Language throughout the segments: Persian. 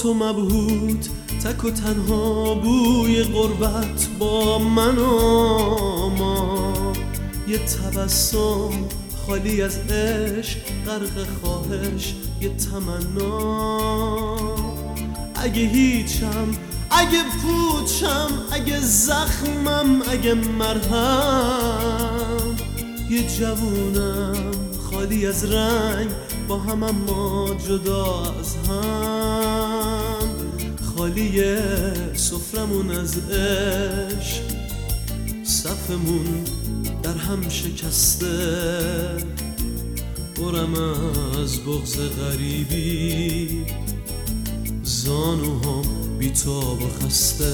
تو مبهوت، تک و تنها بوی غربت با من و ما. یه تبسم خالی از عشق، غرق خواهش یه تمنا. اگه هیچم، اگه پوچم، اگه زخمم، اگه مرهم، یه جوونم خالی از رنگ با هم اما جدا از هم. خالی سفرمون از عشق، صفمون در هم شکسته. برم از بغض غریبی، زانوهام بی‌تاب و خسته.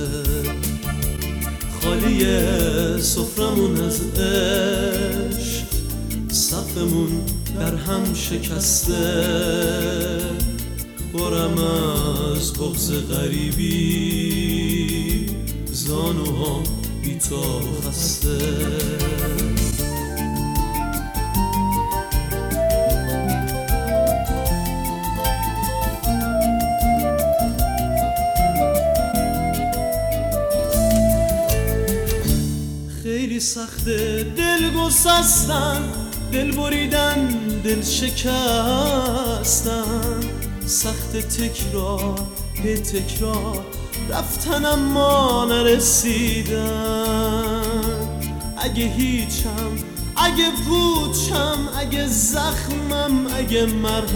خالی سفرمون از عشق، صفمون در هم شکسته. برم از بغض غریبی، زانوهام بی‌تاب و خسته. خیلی سخته دل گسستن، دل بریدن، دل شکستن. سخت تکرار به تکرار رفتن اما نرسیدن. اگه هیچم، اگه پوچم، اگه زخمم، اگه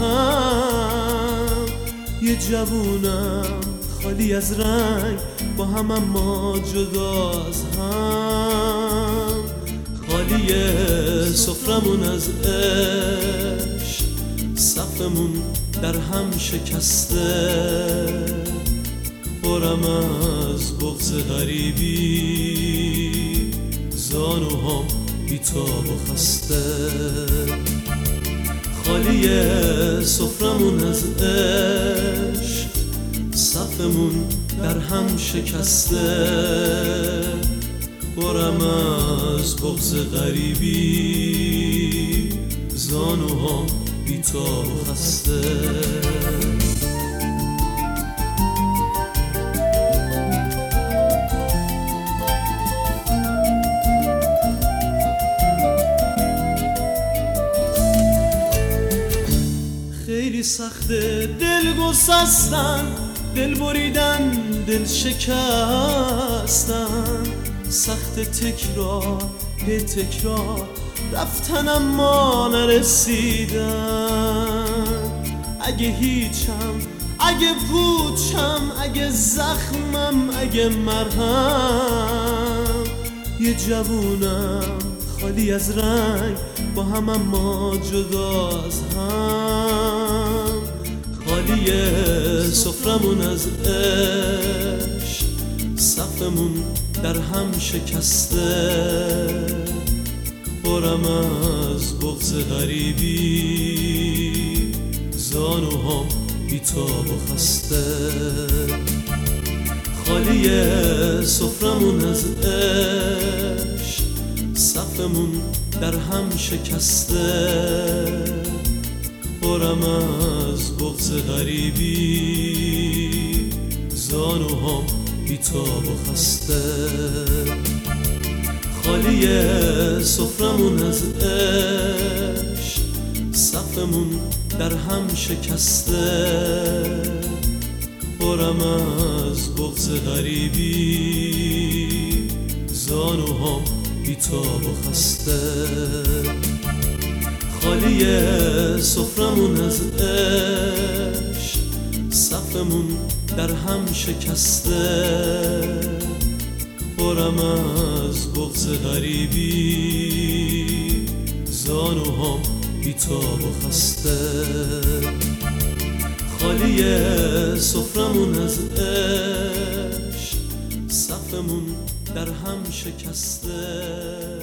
مرهم، یه جوونم خالی از رنگ با هم اما جدا از هم. خالی سفرمون از عشق، صفمون در هم شکسته. برم از بغض غریبی، زانوهام بی‌تاب و خسته. خالی سفرمون از عشق، صفمون در هم شکسته. برم از بغض غریبی، زانوهام بی‌تاب و خسته. خیلی سخته دل گسستن، دل بریدن، دل شکستن. سخت تکرار به تکرار رفتن اما نرسیدن. اگه هیچم، اگه پوچم، اگه زخمم، اگه مرهم، یه جوونم خالی از رنگ با هم اما جدا از هم. خالی سفرمون از عشق، صفمون در هم شکسته. برم از بغض غریبی، زانوهام بی‌تاب و خسته. خالی سفرمون از عشق، صفمون در هم شکسته. برم از بغض غریبی، زانوهام بی‌تاب و خسته. خالی سفرمون از عشق، صفمون در هم شکسته. برم از بغض غریبی، زانوهام بی‌تاب و خسته. خالی سفرمون از عشق، صفمون در هم شکسته. برم از بغض غریبی، زانوهام بی‌تاب و خسته. خالی سفرمون از عشق، صفمون در هم شکسته.